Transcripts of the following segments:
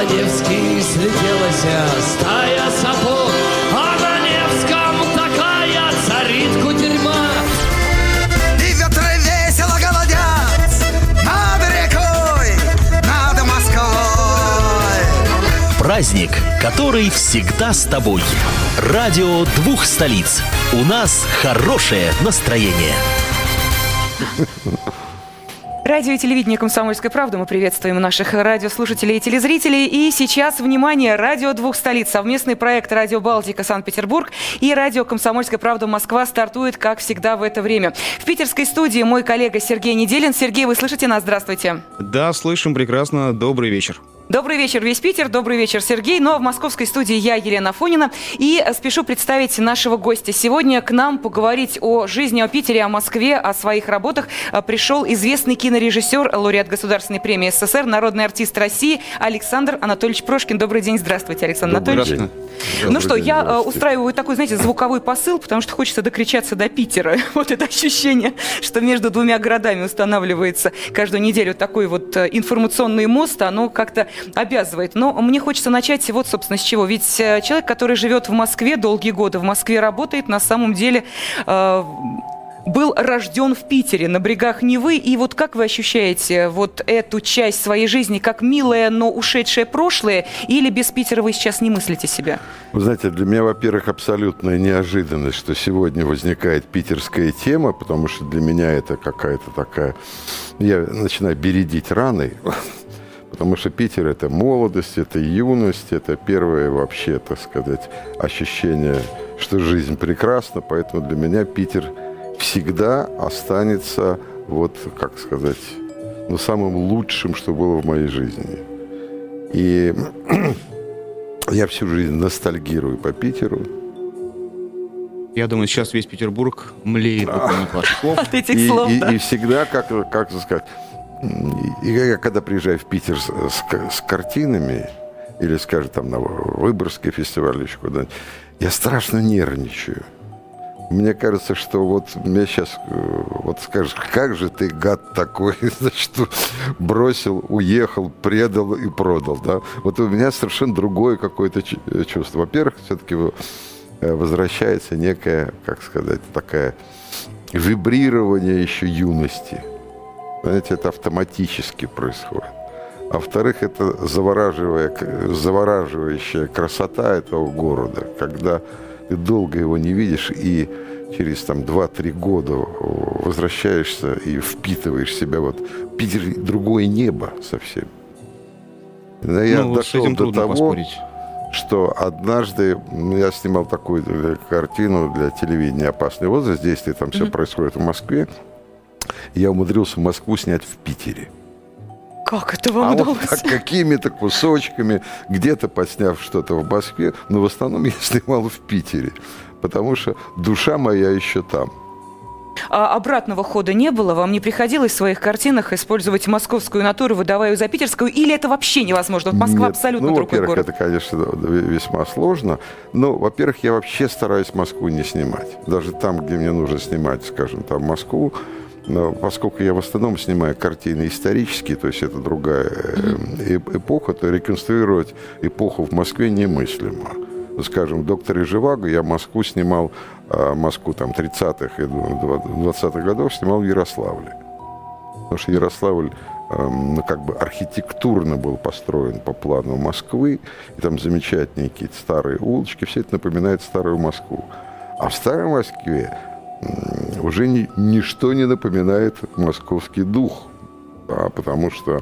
на Невский слетелась стая сапог, а на Невском такая царит кутерьма. И ветры весело голодят над рекой, над Москвой. Праздник, который всегда с тобой. Радио двух столиц. У нас хорошее настроение. Радио и телевидение «Комсомольская правда». Мы приветствуем наших радиослушателей и телезрителей. И сейчас, внимание, радио двух столиц. Совместный проект «Радио Балтика» Санкт-Петербург и радио «Комсомольская правда» Москва стартует, как всегда, в это время. В питерской студии мой коллега Сергей Неделин. Сергей, вы слышите нас? Здравствуйте. Да, слышим прекрасно. Добрый вечер. Добрый вечер, весь Питер. Добрый вечер, Сергей. Ну а в московской студии я, Елена Афонина. И спешу представить нашего гостя. Сегодня к нам поговорить о жизни, о Питере, о Москве, о своих работах пришел известный кинорежиссер, лауреат Государственной премии СССР, народный артист России Александр Анатольевич Прошкин. Добрый день. Здравствуйте, Александр Анатольевич. Ну что, я устраиваю такой, знаете, звуковой посыл, потому что хочется докричаться до Питера. Вот это ощущение, что между двумя городами устанавливается каждую неделю такой вот информационный мост, оно как-то обязывает. Но мне хочется начать вот, собственно, с чего. Ведь человек, который живет в Москве долгие годы, в Москве работает, на самом деле был рожден в Питере, на берегах Невы. И вот как вы ощущаете вот эту часть своей жизни, как милое, но ушедшее прошлое, или без Питера вы сейчас не мыслите себя? Вы знаете, для меня, во-первых, абсолютная неожиданность, что сегодня возникает питерская тема, потому что для меня это какая-то такая... Я начинаю бередить раны, потому что Питер – это молодость, это юность, это первое вообще, так сказать, ощущение, что жизнь прекрасна, поэтому для меня Питер всегда останется, вот, как сказать, ну, самым лучшим, что было в моей жизни. И я всю жизнь ностальгирую по Питеру. Я думаю, сейчас весь Петербург млеет от ваших слов. От этих слов, да. И всегда, как сказать, и я когда приезжаю в Питер с картинами, или, скажем, там на Выборгский фестиваль или еще куда-нибудь, я страшно нервничаю. Мне кажется, что вот мне сейчас вот скажешь, как же ты, гад такой, значит, бросил, уехал, предал и продал, да? Вот у меня совершенно другое какое-то чувство. Во-первых, все-таки возвращается некое, как сказать, такое вибрирование еще юности. Знаете, это автоматически происходит. А во-вторых, это завораживающая красота этого города, когда ты долго его не видишь и через там 2-3 года возвращаешься и впитываешь себя. Вот Питер — другое небо совсем. Но я дошел до того, поспорить. Что однажды я снимал такую картину для телевидения «Опасный возраст». Действие там все происходит в Москве. Я умудрился Москву снять в Питере. Как это вам удалось? Вот какими-то кусочками, где-то подсняв что-то в Москве, но в основном я снимал в Питере, потому что душа моя еще там. А обратного хода не было? Вам не приходилось в своих картинах использовать московскую натуру, выдавая ее за питерскую? Или это вообще невозможно? Вот Москва абсолютно другой город. Во-первых, это, конечно, весьма сложно. Но, во-первых, я вообще стараюсь Москву не снимать. Даже там, где мне нужно снимать, скажем, там Москву. Но поскольку я в основном снимаю картины исторические, то есть это другая эпоха, то реконструировать эпоху в Москве немыслимо. Скажем, в «Докторе Живаго» я Москву снимал, Москву там 30-х и 20-х годов снимал в Ярославле. Потому что Ярославль как бы архитектурно был построен по плану Москвы, и там замечательные какие-то старые улочки, все это напоминает старую Москву. А в старой Москве уже ничто не напоминает московский дух, да, потому что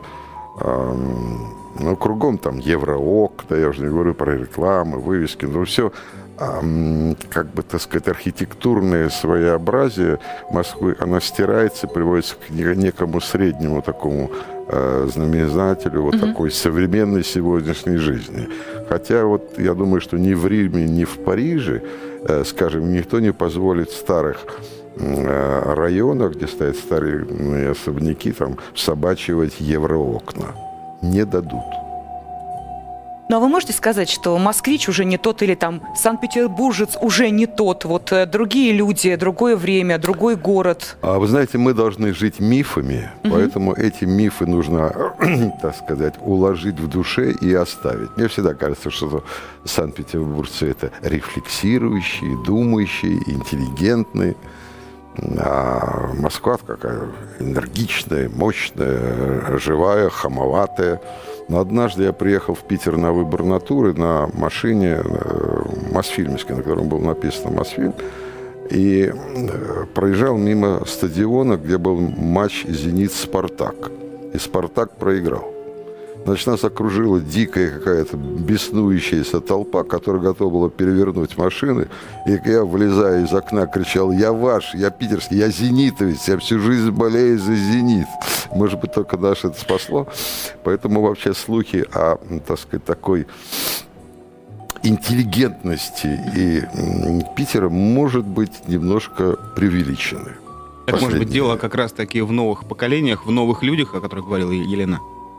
кругом там евроокна, я уже не говорю про рекламы, вывески, но все, как бы, так сказать, архитектурное своеобразие Москвы, она стирается, приводится к некому среднему такому знаменателю вот такой современной сегодняшней жизни. Хотя вот я думаю, что ни в Риме, ни в Париже, скажем, никто не позволит в старых районах, где стоят старые особняки, там собачивать евроокна. Не дадут. Ну, а вы можете сказать, что москвич уже не тот или там санкт-петербуржец уже не тот? Вот другие люди, другое время, другой город. А вы знаете, мы должны жить мифами, поэтому эти мифы нужно, так сказать, уложить в душе и оставить. Мне всегда кажется, что санкт-петербуржцы – это рефлексирующие, думающие, интеллигентные. А Москва какая энергичная, мощная, живая, хамоватая. Но однажды я приехал в Питер на выбор натуры на машине Мосфильмовской, на котором был написан Мосфильм, и проезжал мимо стадиона, где был матч «Зенит-Спартак». И «Спартак» проиграл. Значит, нас окружила дикая какая-то беснующаяся толпа, которая готова была перевернуть машины. И я, влезая из окна, кричал: «Я ваш, я питерский, я зенитовец, я всю жизнь болею за «Зенит». Может быть, только наш это спасло. Поэтому вообще слухи о, так сказать, такой интеллигентности и Питера, может быть, немножко преувеличены. Так, может быть, дело как раз-таки в новых поколениях, в новых людях, о которых говорила Елена?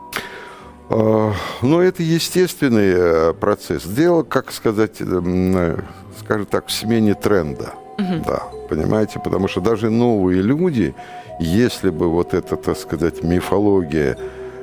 Но это естественный процесс. Дело, как сказать, скажем так, в смене тренда. Да, понимаете? Потому что даже новые люди, если бы вот эта, так сказать, мифология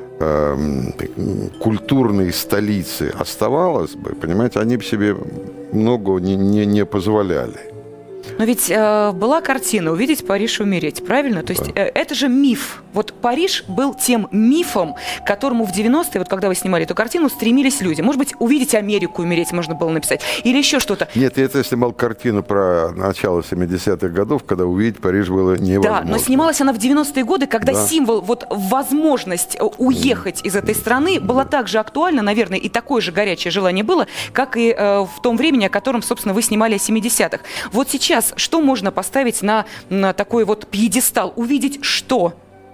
культурной столицы оставалась бы, понимаете, они бы себе много не позволяли. Но ведь была картина «Увидеть Париж и умереть», правильно? То есть это же миф. Вот Париж был тем мифом, к которому в 90-е, вот когда вы снимали эту картину, стремились люди. Может быть, «Увидеть Америку и умереть» можно было написать. Или еще что-то. Нет, я снимал картину про начало 70-х годов, когда увидеть Париж было невозможно. Да, но снималась она в 90-е годы, когда символ, вот возможность уехать из этой страны была так же актуальна, наверное, и такое же горячее желание было, как и в том времени, о котором, собственно, вы снимали о 70-х. Вот сейчас что можно поставить на такой вот пьедестал? Увидеть что?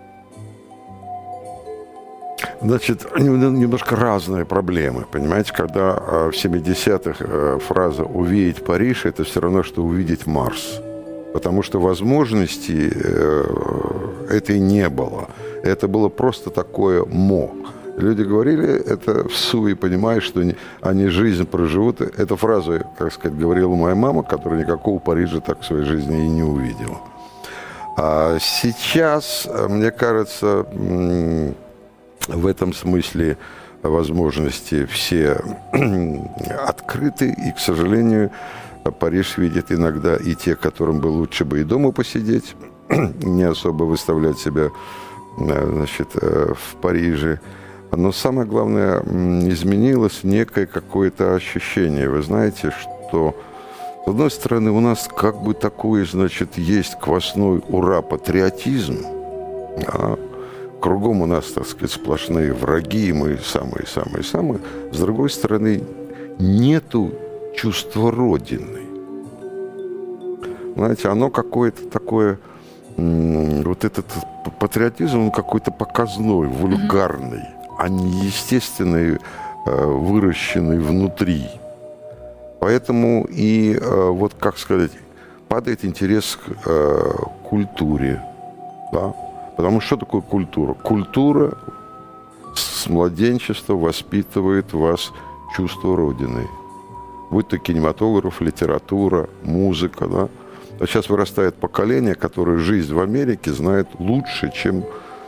Значит, немножко разные проблемы, понимаете? Когда в 70-х фраза «увидеть Париж» — это все равно, что увидеть Марс. Потому что возможности этой не было. Это было просто такое «мо». Люди говорили это в суе, понимая, что они жизнь проживут. Эту фразу, как сказать, говорила моя мама, которая никакого Парижа так в своей жизни и не увидела. А сейчас, мне кажется, в этом смысле возможности все открыты. И, к сожалению, Париж видят иногда и те, которым бы лучше бы и дома посидеть, не особо выставлять себя, значит, в Париже. Но самое главное, изменилось некое какое-то ощущение. Вы знаете, что, с одной стороны, у нас как бы такой, значит, есть квасной ура-патриотизм. Да? Кругом у нас, так сказать, сплошные враги, мы самые-самые-самые. С другой стороны, нету чувства Родины. Знаете, оно какое-то такое... Вот этот патриотизм, он какой-то показной, вульгарный, а не естественный, выращенный внутри. Поэтому и, вот как сказать, падает интерес к культуре. Да? Потому что такое культура? Культура с младенчества воспитывает в вас чувство Родины. Будь то кинематограф, литература, музыка, да? А сейчас вырастает поколение, которое жизнь в Америке знает лучше, чем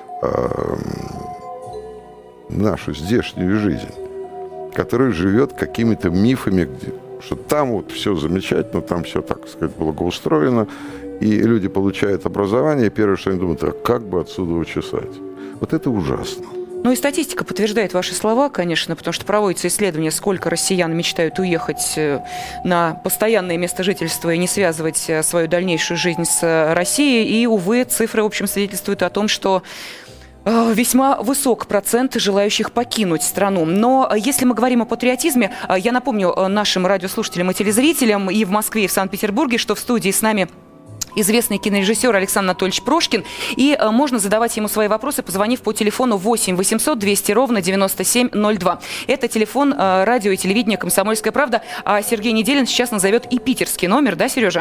нашу здешнюю жизнь, которая живет какими-то мифами, что там вот все замечательно, там все, так сказать, благоустроено, и люди получают образование, и первое, что они думают, а как бы отсюда учесать? Вот это ужасно. Ну и статистика подтверждает ваши слова, конечно, потому что проводятся исследования, сколько россиян мечтают уехать на постоянное место жительства и не связывать свою дальнейшую жизнь с Россией. И, увы, цифры, в общем, свидетельствуют о том, что весьма высок процент желающих покинуть страну. Но если мы говорим о патриотизме, я напомню нашим радиослушателям и телезрителям и в Москве, и в Санкт-Петербурге, что в студии с нами известный кинорежиссер Александр Анатольевич Прошкин. И можно задавать ему свои вопросы, позвонив по телефону 8 800 200 ровно 9702. Это телефон радио и телевидения «Комсомольская правда». А Сергей Неделин сейчас назовет и питерский номер, да, Сережа?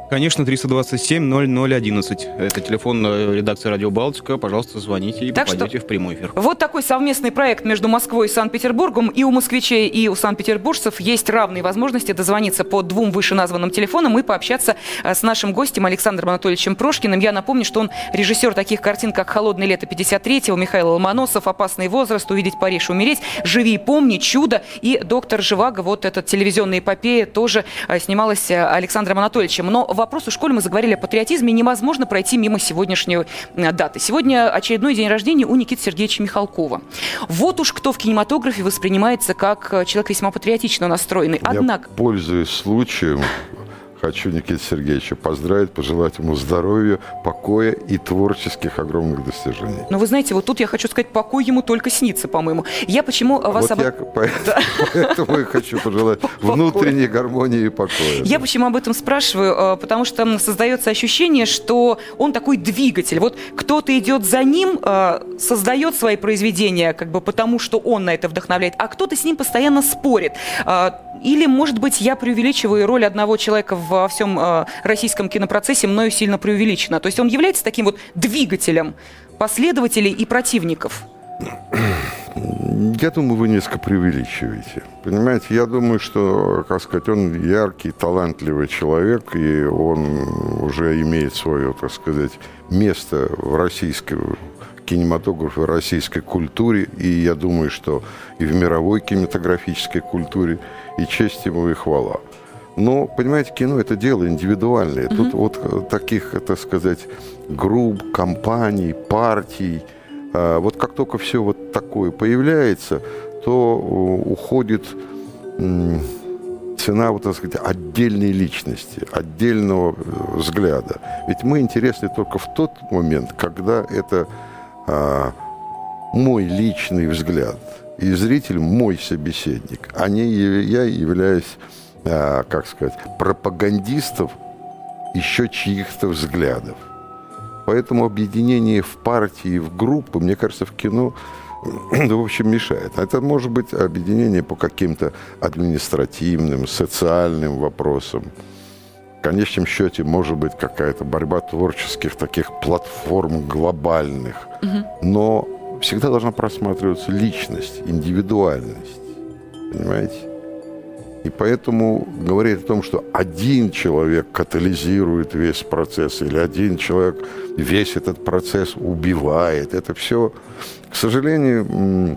Конечно, 327-0011. Это телефон редакции «Радио Балтика». Пожалуйста, звоните и попадете в прямой эфир. Вот такой совместный проект между Москвой и Санкт-Петербургом. И у москвичей, и у санкт-петербуржцев есть равные возможности дозвониться по двум вышеназванным телефонам и пообщаться с нашим гостем Александром Анатольевичем Прошкиным. Я напомню, что он режиссер таких картин, как «Холодное лето 53-го», Михаил Ломоносов, «Опасный возраст», «Увидеть Париж, умереть», «Живи и помни», «Чудо» и «Доктор Живаго». Вот эта телевизионная эпопея тоже снималась Александром Анатольевичем. Но вопрос, уж коли мы заговорили о патриотизме, невозможно пройти мимо сегодняшней даты. Сегодня очередной день рождения у Никиты Сергеевича Михалкова. Вот уж кто в кинематографе воспринимается как человек весьма патриотично настроенный. Однако... Я, пользуясь случаем, хочу Никиту Сергеевича поздравить, пожелать ему здоровья, покоя и творческих огромных достижений. Но вы знаете, вот тут я хочу сказать, покой ему только снится, по-моему. Я почему вас... Вот поэтому я хочу пожелать внутренней гармонии и покоя. Я почему об этом спрашиваю? Потому что создается ощущение, что он такой двигатель. Вот кто-то идет за ним, создает свои произведения, как бы потому, что он на это вдохновляет, а кто-то с ним постоянно спорит. Или, может быть, я преувеличиваю, роль одного человека во всем российском кинопроцессе мною сильно преувеличена. То есть он является таким вот двигателем последователей и противников. Я думаю, вы несколько преувеличиваете. Понимаете, я думаю, что, как сказать, он яркий, талантливый человек, и он уже имеет свое, так сказать, место в российском кинематографе, в российской культуре, и я думаю, что и в мировой кинематографической культуре, и честь ему, и хвала. Но, понимаете, кино – это дело индивидуальное. Тут вот таких, так сказать, групп, компаний, партий, вот как только все вот такое появляется, то уходит цена, вот, так сказать, отдельной личности, отдельного взгляда. Ведь мы интересны только в тот момент, когда это мой личный взгляд, и зритель мой собеседник, а не я являюсь, как сказать, пропагандистом еще чьих-то взглядов. Поэтому объединение в партии, в группы, мне кажется, в кино, в общем, мешает. Это может быть объединение по каким-то административным, социальным вопросам. В конечном счете, может быть, какая-то борьба творческих таких платформ глобальных. Но всегда должна просматриваться личность, индивидуальность. Понимаете? И поэтому говорить о том, что один человек катализирует весь процесс, или один человек весь этот процесс убивает, это все, к сожалению,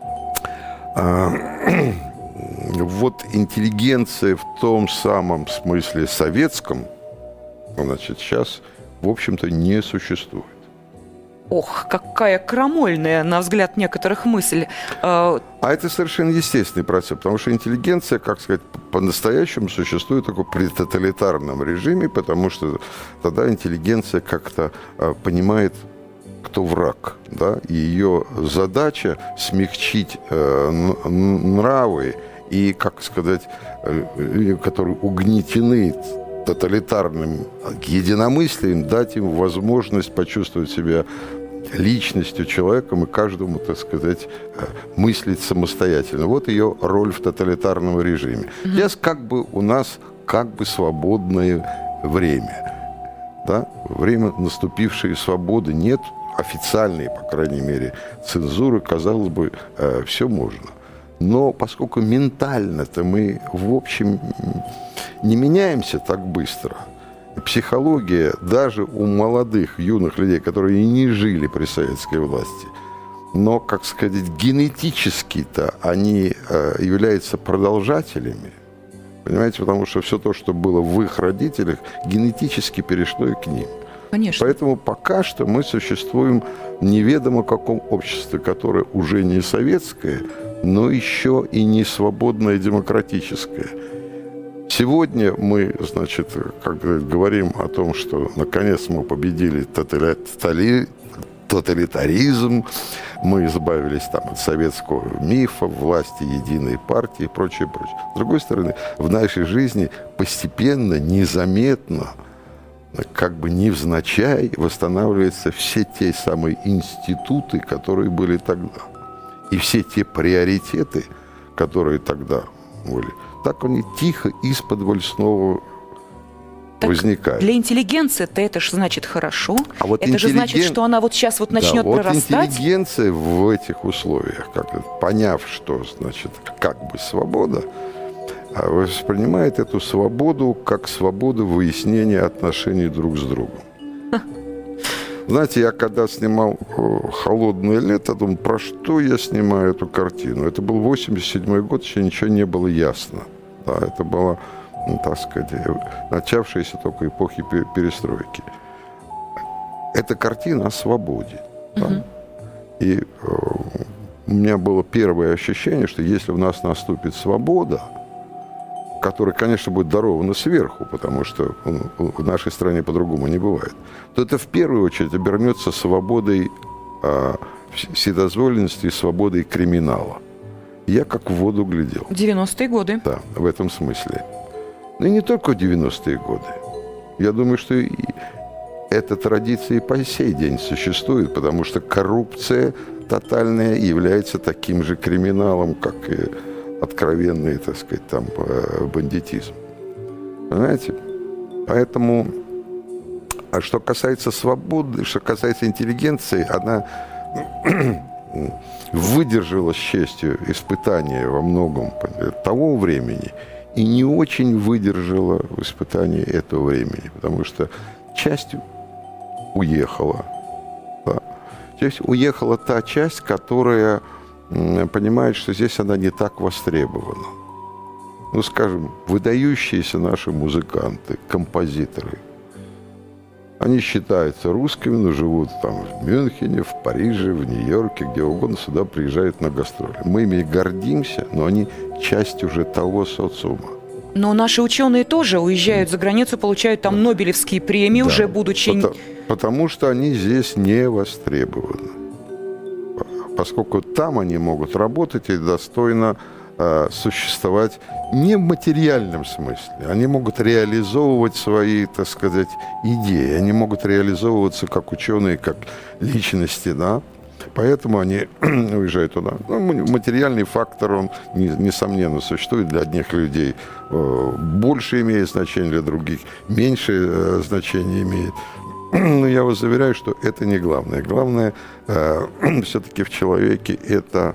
вот интеллигенция в том самом смысле советском, значит, сейчас, в общем-то, не существует. Ох, какая крамольная, на взгляд некоторых, мысль. А это совершенно естественный процесс, потому что интеллигенция, как сказать, по-настоящему существует только при тоталитарном режиме, потому что тогда интеллигенция как-то понимает, кто враг, да, и ее задача смягчить нравы и, как сказать, которые угнетены тоталитарным единомыслием, дать им возможность почувствовать себя личностью, человеком, и каждому, так сказать, мыслить самостоятельно. Вот ее роль в тоталитарном режиме. Сейчас как бы у нас как бы свободное время. Да? Время наступившей свободы. Нет официальной, по крайней мере, цензуры. Казалось бы, все можно. Но поскольку ментально-то мы, в общем, не меняемся так быстро, психология даже у молодых, юных людей, которые и не жили при советской власти, но, как сказать, генетически-то они являются продолжателями, понимаете, потому что все то, что было в их родителях, генетически перешло и к ним. Конечно. Поэтому пока что мы существуем в неведомо каком обществе, которое уже не советское, но еще и не свободное демократическое. Сегодня мы, значит, как говорим о том, что наконец мы победили тоталитаризм, мы избавились там от советского мифа, власти, единой партии и прочее, прочее. С другой стороны, в нашей жизни постепенно, незаметно, как бы невзначай восстанавливаются все те самые институты, которые были тогда. И все те приоритеты, которые тогда были, так они тихо из-под снова возникает. Для интеллигенции-то это же значит хорошо. А вот это же значит, что она вот сейчас вот начнет прорастать. Вот интеллигенция в этих условиях, поняв, что значит как бы свобода, воспринимает эту свободу как свободу выяснения отношений друг с другом. Знаете, я когда снимал «Холодное лето», думал, про что я снимаю эту картину. Это был 87-й год, еще ничего не было ясно. Да, это была, так сказать, начавшаяся только эпохи перестройки. Это картина о свободе. Да? И у меня было первое ощущение, что если у нас наступит свобода, которая, конечно, будет дарована сверху, потому что в нашей стране по-другому не бывает, то это в первую очередь обернется свободой вседозволенности и свободой криминала. Я как в воду глядел. 90-е годы. Да, в этом смысле. Но и не только в 90-е годы. Я думаю, что и эта традиция и по сей день существует, потому что коррупция тотальная является таким же криминалом, как и откровенный, так сказать, там, бандитизм. Понимаете? Поэтому, а что касается свободы, что касается интеллигенции, она выдержала с честью испытания во многом того времени и не очень выдержала испытания этого времени, потому что часть уехала. Да? Здесь уехала та часть, которая понимает, что здесь она не так востребована. Ну, скажем, выдающиеся наши музыканты, композиторы, они считаются русскими, но живут там в Мюнхене, в Париже, в Нью-Йорке, где угодно, сюда приезжают на гастроли. Мы ими гордимся, но они часть уже того социума. Но наши ученые тоже уезжают за границу, получают там Нобелевские премии, да, уже будучи... Потому что они здесь не востребованы. Поскольку там они могут работать и достойно существовать не в материальном смысле. Они могут реализовывать свои, так сказать, идеи. Они могут реализовываться как ученые, как личности, да. Поэтому они уезжают туда. Ну, материальный фактор, он, несомненно, существует для одних людей. Больше имеет значение, для других меньше значение имеет. Но я вас заверяю, что это не главное. Главное все-таки в человеке это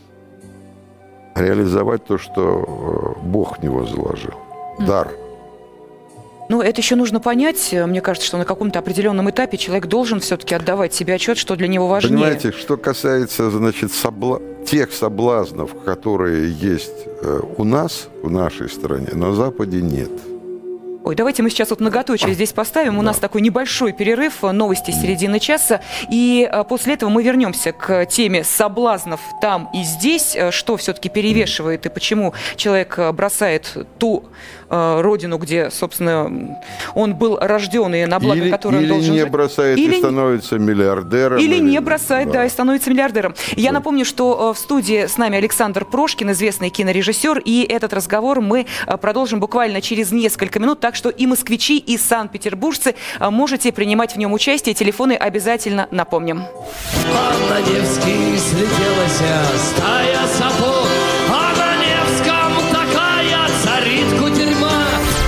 реализовать то, что Бог в него заложил. Дар. Ну, это еще нужно понять. Мне кажется, что на каком-то определенном этапе человек должен все-таки отдавать себе отчет, что для него важнее. Понимаете, что касается, значит, тех соблазнов, которые есть у нас, в нашей стране, на Западе нет. Ой, давайте мы сейчас вот многоточие здесь поставим. У нас такой небольшой перерыв, новости середины часа. И после этого мы вернемся к теме соблазнов там и здесь. Что все-таки перевешивает и почему человек бросает ту родину, где, собственно, он был рожден и на благо которой он должен жить. Или не бросает и становится миллиардером. Или не бросает, да, и становится миллиардером. Я напомню, что в студии с нами Александр Прошкин, известный кинорежиссер. И этот разговор мы продолжим буквально через несколько минут. Так что и москвичи, и санкт-петербуржцы можете принимать в нем участие. Телефоны обязательно напомним. А на Невский слетелась стая сапог, а на Невском такая царит кутерьма.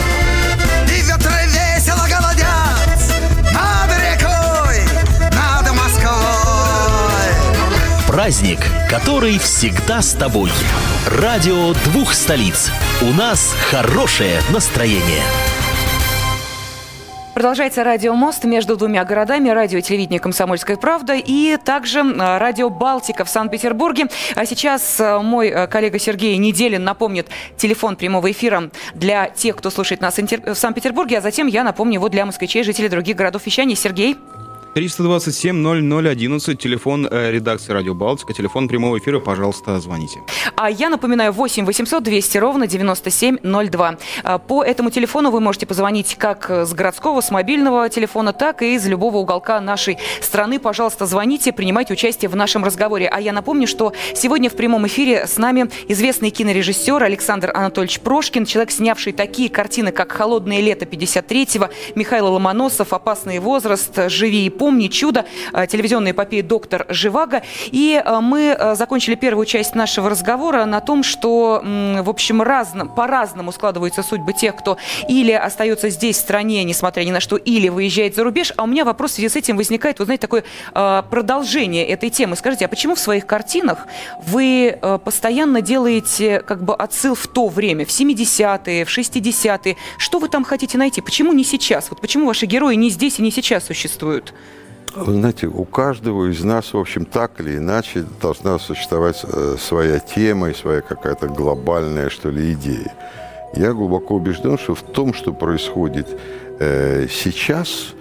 И ветры весело голодят над рекой, над Москвой. Праздник, который всегда с тобой. Радио двух столиц. У нас хорошее настроение. Продолжается радио «Мост» между двумя городами, радио и телевидение «Комсомольская правда» и также радио «Балтика» в Санкт-Петербурге. А сейчас мой коллега Сергей Неделин напомнит телефон прямого эфира для тех, кто слушает нас в Санкт-Петербурге, а затем я напомню его для москвичей, жителей других городов вещания. Сергей? 327-0011, телефон редакции «Радио Балтика», телефон прямого эфира, пожалуйста, звоните. А я напоминаю, 8-800-200-97-02. По этому телефону вы можете позвонить как с городского, с мобильного телефона, так и из любого уголка нашей страны. Пожалуйста, звоните, принимайте участие в нашем разговоре. А я напомню, что сегодня в прямом эфире с нами известный кинорежиссер Александр Анатольевич Прошкин, человек, снявший такие картины, как «Холодное лето» 53-го, Михаил Ломоносов, «Опасный возраст», «Живи и «Помни чудо», телевизионная эпопея «Доктор Живаго». И мы закончили первую часть нашего разговора на том, что, в общем, по-разному складываются судьбы тех, кто или остается здесь, в стране, несмотря ни на что, или выезжает за рубеж. А у меня вопрос в связи с этим возникает, вы знаете, такое продолжение этой темы. Скажите, а почему в своих картинах вы постоянно делаете как бы отсыл в то время, в 70-е, в 60-е? Что вы там хотите найти? Почему не сейчас? Вот почему ваши герои не здесь и не сейчас существуют? Вы знаете, у каждого из нас, в общем, так или иначе должна существовать своя тема и своя какая-то глобальная, что ли, идея. Я глубоко убежден, что в том, что происходит сейчас,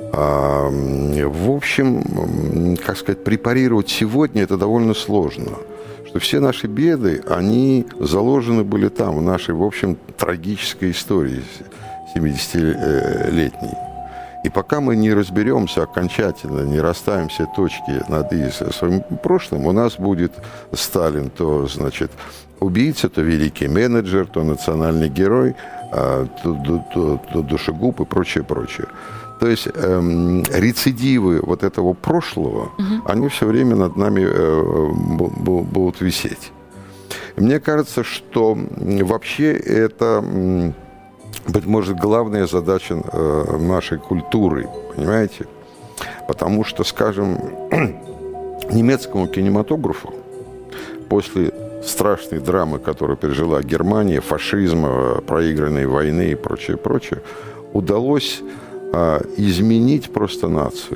в общем, как сказать, препарировать сегодня это довольно сложно. Что все наши беды, они заложены были там, в нашей, в общем, трагической истории 70-летней. И пока мы не разберемся окончательно, не расставим все точки над «и» со своим прошлым, у нас будет Сталин то, значит, убийца, то великий менеджер, то национальный герой, то душегуб и прочее, прочее. То есть рецидивы вот этого прошлого, они все время над нами будут висеть. Мне кажется, что вообще это... быть может, главная задача нашей культуры, понимаете? Потому что, скажем, немецкому кинематографу после страшной драмы, которую пережила Германия, фашизма, проигранной войны и прочее, прочее, удалось изменить просто нацию.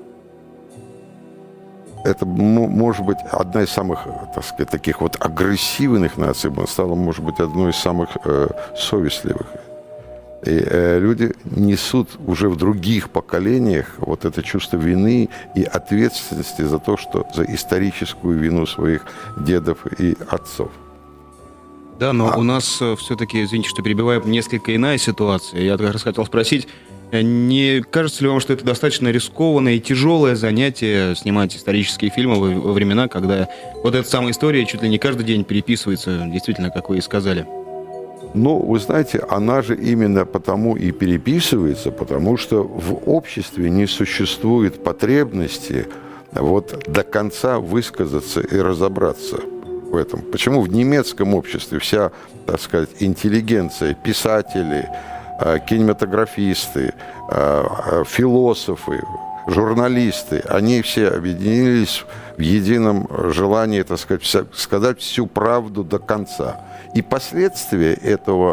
Это, может быть, одна из самых, так сказать, таких вот агрессивных наций, стала, может быть, одной из самых совестливых. И люди несут уже в других поколениях вот это чувство вины и ответственности за то, что за историческую вину своих дедов и отцов. Да, но у нас все-таки, извините, что перебиваю, несколько иная ситуация. Я как раз хотел спросить, не кажется ли вам, что это достаточно рискованное и тяжелое занятие снимать исторические фильмы во времена, когда вот эта самая история чуть ли не каждый день переписывается, действительно, как вы и сказали? Ну, вы знаете, она же именно потому и переписывается, потому что в обществе не существует потребности вот до конца высказаться и разобраться в этом. Почему в немецком обществе вся, так сказать, интеллигенция, писатели, кинематографисты, философы, журналисты, они все объединились в едином желании, так сказать всю правду до конца. И последствия этого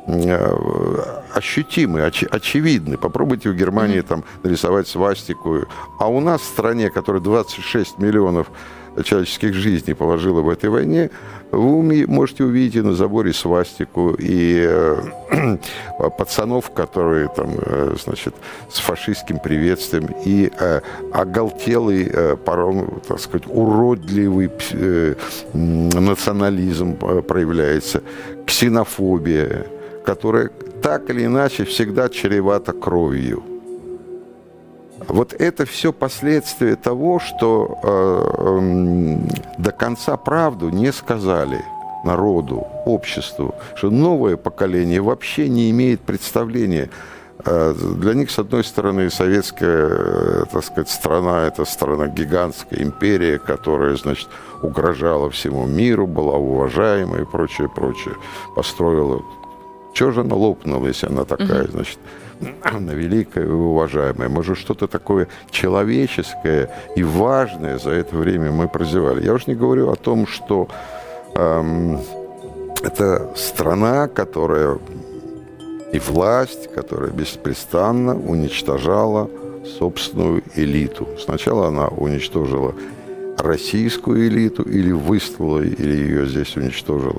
ощутимы, очевидны. Попробуйте в Германии там нарисовать свастику. А у нас в стране, которая 26 миллионов человеческих жизней положила в этой войне, вы можете увидеть и на заборе свастику, и пацанов, которые там, значит, с фашистским приветствием, и оголтелый, так сказать, уродливый национализм проявляется, ксенофобия, которая так или иначе всегда чревата кровью. Вот это все последствия того, что до конца правду не сказали народу, обществу, что новое поколение вообще не имеет представления. Для них, с одной стороны, советская, так сказать, страна – это страна гигантская, империя, которая, значит, угрожала всему миру, была уважаема и прочее, прочее. Построила. Чего же она лопнула, если она такая, значит, она великая и уважаемая? Может, что-то такое человеческое и важное за это время мы прозевали. Я уж не говорю о том, что это страна, которая и власть, которая беспрестанно уничтожала собственную элиту. Сначала она уничтожила российскую элиту или выслала, или ее здесь уничтожила.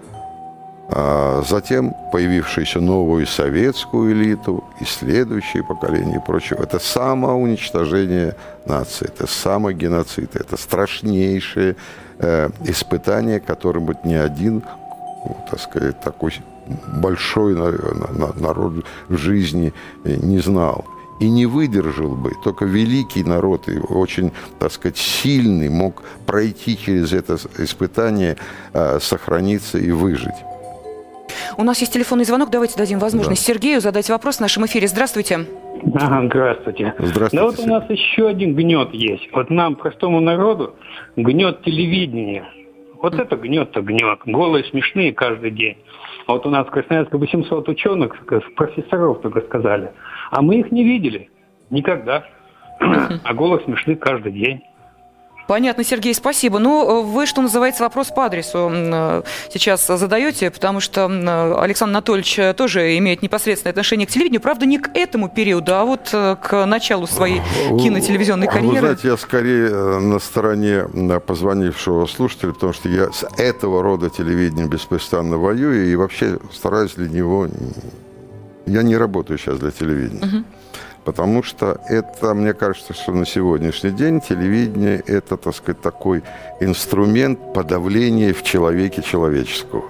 Затем появившуюся новую советскую элиту и следующие поколения и прочее. Это самоуничтожение нации, это самогеноцид, это страшнейшее испытание, которым бы ни один, так сказать, такой большой народ в жизни не знал. И не выдержал бы. Только великий народ и очень, так сказать, сильный мог пройти через это испытание, сохраниться и выжить. У нас есть телефонный звонок, давайте дадим возможность Сергею задать вопрос в нашем эфире. Здравствуйте. Здравствуйте. Здравствуйте. Да вот у нас еще один гнет есть. Вот нам, простому народу, гнет телевидение. Вот это гнет-то гнет. Голые смешные каждый день. А вот у нас в Красноярске 800 ученых, профессоров только сказали. А мы их не видели. Никогда. А голые смешные каждый день. Понятно, Сергей, спасибо. Ну, вы, что называется, вопрос по адресу сейчас задаете, потому что Александр Анатольевич тоже имеет непосредственное отношение к телевидению. Правда, не к этому периоду, а вот к началу своей кинотелевизионной карьеры. Вы знаете, я скорее на стороне позвонившего слушателя, потому что я с этого рода телевидением беспрестанно воюю и вообще стараюсь для него... Я не работаю сейчас для телевидения. Потому что это, мне кажется, что на сегодняшний день телевидение – это, так сказать, такой инструмент подавления в человеке человеческого.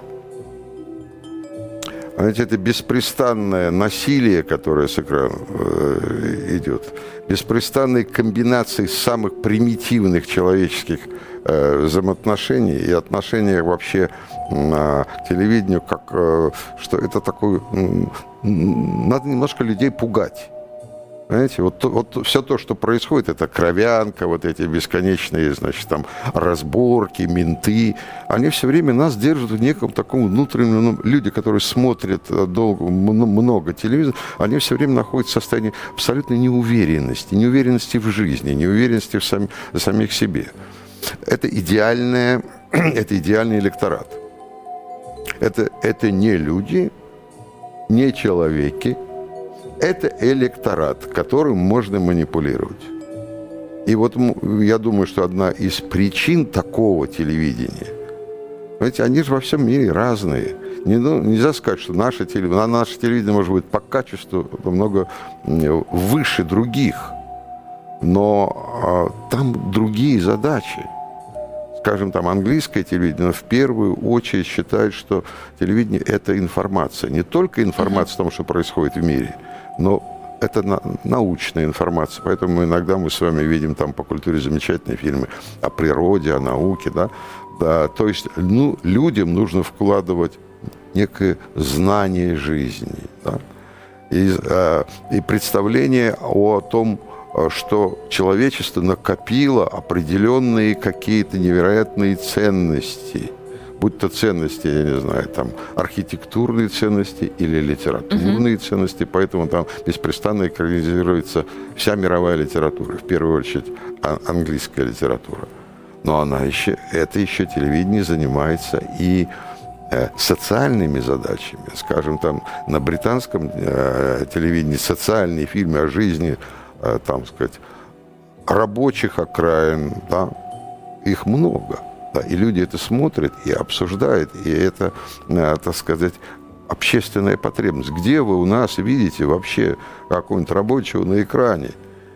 Знаете, это беспрестанное насилие, которое с экрана идет, беспрестанные комбинации самых примитивных человеческих взаимоотношений и отношения вообще к телевидению, как, что это такой... Надо немножко людей пугать. Понимаете, вот все то, что происходит, это кровянка, вот эти бесконечные, значит, там, разборки, менты, они все время нас держат в неком таком внутреннем... Люди, которые смотрят много телевизора, они все время находятся в состоянии абсолютной неуверенности в жизни, неуверенности в самих себе. Это идеальный электорат. Это не люди, не человеки, это электорат, которым можно манипулировать. И вот я думаю, что одна из причин такого телевидения, знаете, они же во всем мире разные. Нельзя сказать, что наше телевидение может быть по качеству намного выше других, но там другие задачи. Скажем, там английское телевидение в первую очередь считает, что телевидение – это информация. Не только информация о том, что происходит в мире, но это научная информация. Поэтому иногда мы с вами видим там по культуре замечательные фильмы о природе, о науке. Да? То есть людям нужно вкладывать некое знание жизни. Да? И представление о том, что человечество накопило определенные какие-то невероятные ценности, будь то ценности, я не знаю, там, архитектурные ценности или литературные ценности, поэтому там беспрестанно экранизируется вся мировая литература, в первую очередь английская литература. Но это еще телевидение занимается и социальными задачами. Скажем, там на британском телевидении социальные фильмы о жизни, там сказать, рабочих окраин, да, их много. Да, и люди это смотрят и обсуждают, и это, так сказать, общественная потребность. Где вы у нас видите вообще какого-нибудь рабочего на экране?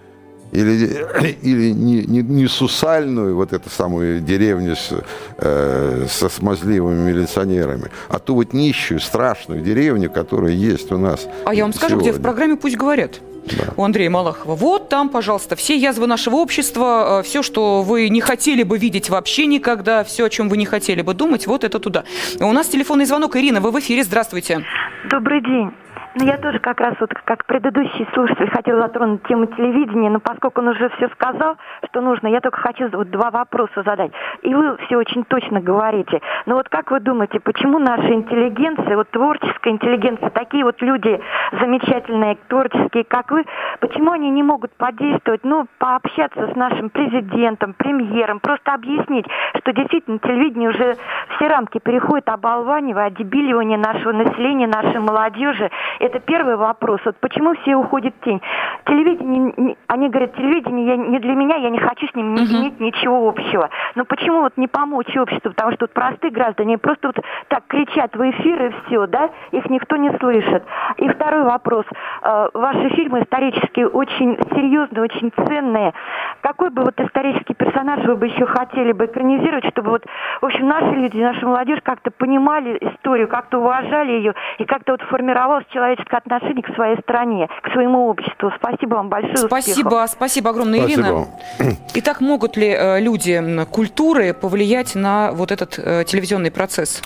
Или не сусальную, вот эту самую деревню со смазливыми милиционерами, а ту вот нищую, страшную деревню, которая есть у нас. А я вам скажу, где в программе «Пусть говорят». Да. У Андрея Малахова. Вот там, пожалуйста, все язвы нашего общества, все, что вы не хотели бы видеть вообще никогда, все, о чем вы не хотели бы думать, вот это туда. У нас телефонный звонок. Ирина, вы в эфире, здравствуйте. Добрый день. Ну, я тоже как раз вот как предыдущий слушатель хотела затронуть тему телевидения, но поскольку он уже все сказал, что нужно, я только хочу вот два вопроса задать. И вы все очень точно говорите. Но вот как вы думаете, почему наша интеллигенция, вот творческая интеллигенция, такие вот люди замечательные, творческие, как вы, почему они не могут подействовать, пообщаться с нашим президентом, премьером, просто объяснить, что действительно телевидение уже все рамки переходит оболванивание, одебиливание нашего населения, нашей молодежи. Это первый вопрос. Вот почему все уходят в тень? Телевидение, они говорят, телевидение не для меня, я не хочу с ним иметь ничего общего. Но почему вот не помочь обществу? Потому что вот простые граждане просто вот так кричат в эфир и все, да? Их никто не слышит. И второй вопрос. Ваши фильмы исторические очень серьезные, очень ценные. Какой бы вот исторический персонаж вы бы еще хотели бы экранизировать, чтобы вот, в общем, наши люди, наша молодежь как-то понимали историю, как-то уважали ее и как-то вот формировалось человеческое отношение к своей стране, к своему обществу. Спасибо вам большое. Спасибо огромное, Ирина. Итак, могут ли люди культуры повлиять на вот этот телевизионный процесс?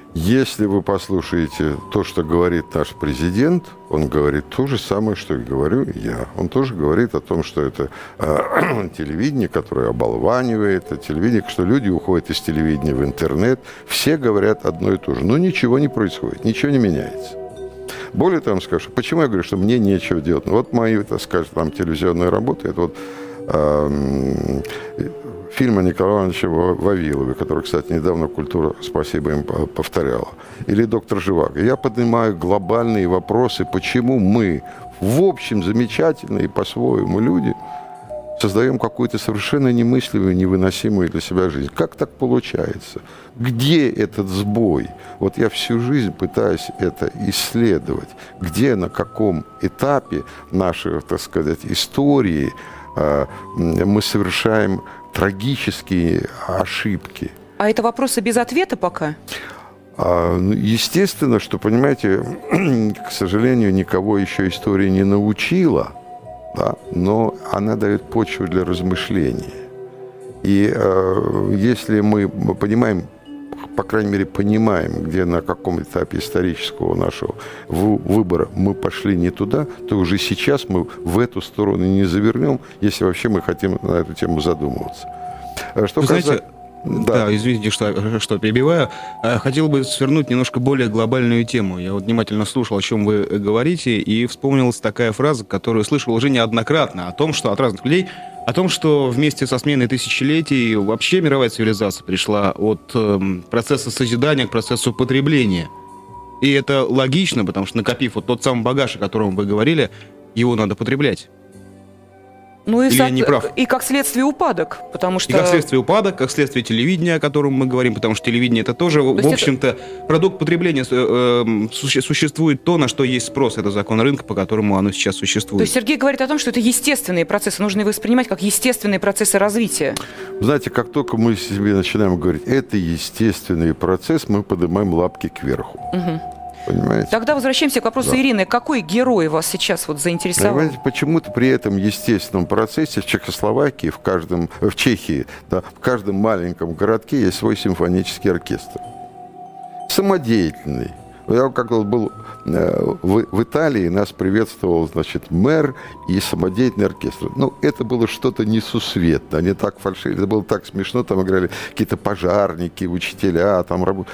Если вы послушаете то, что говорит наш президент, он говорит то же самое, что и говорю я. Он тоже говорит о том, что это телевидение, которое оболванивает, это телевидение, что люди уходят из телевидения в интернет. Все говорят одно и то же. Но ничего не происходит, ничего не меняется. Более того, скажу, почему я говорю, что мне нечего делать? Ну, вот мои, так скажем, там, телевизионные работы, это вот фильма Николая Ивановича Вавилова, который, кстати, недавно «Культура», спасибо им, повторяла, или «Доктор Живаго». Я поднимаю глобальные вопросы, почему мы, в общем, замечательные по-своему люди, создаем какую-то совершенно немыслимую, невыносимую для себя жизнь. Как так получается? Где этот сбой? Вот я всю жизнь пытаюсь это исследовать. Где, на каком этапе нашей, так сказать, истории мы совершаем трагические ошибки. А это вопросы без ответа пока? Естественно, что, понимаете, к сожалению, никого еще история не научила, да, но она дает почву для размышления. И если мы понимаем, по крайней мере, понимаем, где на каком этапе исторического нашего выбора мы пошли не туда, то уже сейчас мы в эту сторону не завернем, если вообще мы хотим на эту тему задумываться. Что знаете, да, извините, что перебиваю. Хотел бы свернуть немножко более глобальную тему. Я вот внимательно слушал, о чем вы говорите, и вспомнилась такая фраза, которую слышал уже неоднократно, о том, что от разных людей, о том, что вместе со сменой тысячелетий вообще мировая цивилизация пришла от процесса созидания к процессу потребления. И это логично, потому что, накопив вот тот самый багаж, о котором вы говорили, его надо потреблять. Ну и, я не прав? И как следствие упадок, потому что... И как следствие упадок, как следствие телевидения, о котором мы говорим, потому что телевидение это тоже, в общем-то, продукт потребления, существует то, на что есть спрос. Это закон рынка, по которому оно сейчас существует. То есть Сергей говорит о том, что это естественные процессы, нужно их воспринимать как естественные процессы развития. Знаете, как только мы себе начинаем говорить, это естественный процесс, мы поднимаем лапки кверху. Угу. Понимаете? Тогда возвращаемся к вопросу Ирины. Какой герой вас сейчас вот заинтересовал? Понимаете, почему-то при этом естественном процессе в Чехословакии, в Чехии, да, в каждом маленьком городке есть свой симфонический оркестр. Самодеятельный. Я когда был в Италии, нас приветствовал, значит, мэр и самодеятельный оркестр. Ну, это было что-то несусветное, они так фальшивили, это было так смешно, там играли какие-то пожарники, учителя, там работали.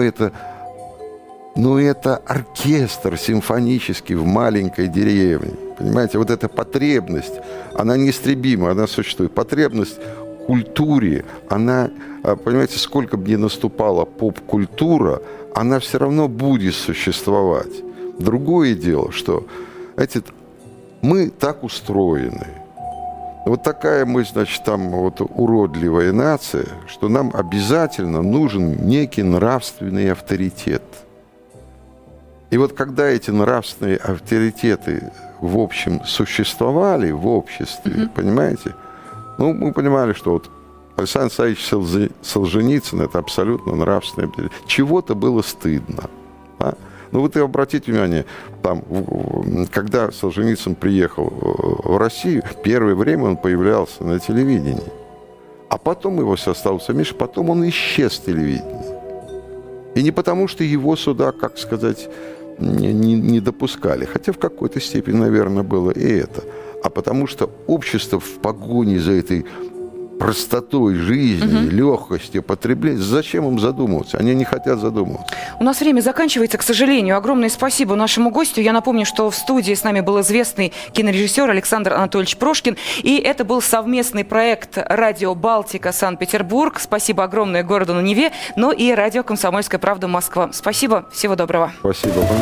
Но это оркестр симфонический в маленькой деревне. Понимаете, вот эта потребность, она неистребима, она существует. Потребность в культуре, она, понимаете, сколько бы ни наступала поп-культура, она все равно будет существовать. Другое дело, что мы так устроены. Вот такая мы, значит, там вот уродливая нация, что нам обязательно нужен некий нравственный авторитет. И вот когда эти нравственные авторитеты, в общем, существовали в обществе, понимаете, ну, мы понимали, что вот Александр Александрович Солженицын – это абсолютно нравственный авторитет. Чего-то было стыдно. Да? Ну, вот и обратите внимание, там, когда Солженицын приехал в Россию, первое время он появлялся на телевидении. А потом его остался меньше, потом он исчез с телевидения. И не потому, что его сюда, как сказать, не допускали, хотя в какой-то степени, наверное, было и это, а потому что общество в погоне за этой простотой жизни, легкостью потребления, зачем им задумываться? Они не хотят задумываться. У нас время заканчивается, к сожалению. Огромное спасибо нашему гостю. Я напомню, что в студии с нами был известный кинорежиссер Александр Анатольевич Прошкин. И это был совместный проект «Радио Балтика» Санкт-Петербург. Спасибо огромное городу на Неве, но и радио «Комсомольская правда» Москва. Спасибо, всего доброго. Спасибо вам.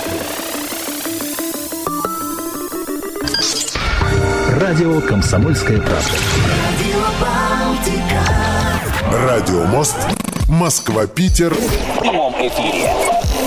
Радио «Комсомольская правда». Радио Мост. Москва-Питер. В прямом эфире.